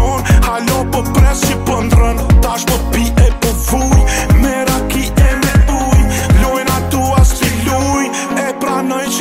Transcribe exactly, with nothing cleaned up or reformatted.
non. Hallo på press, je på en run. Dash på P A på voer.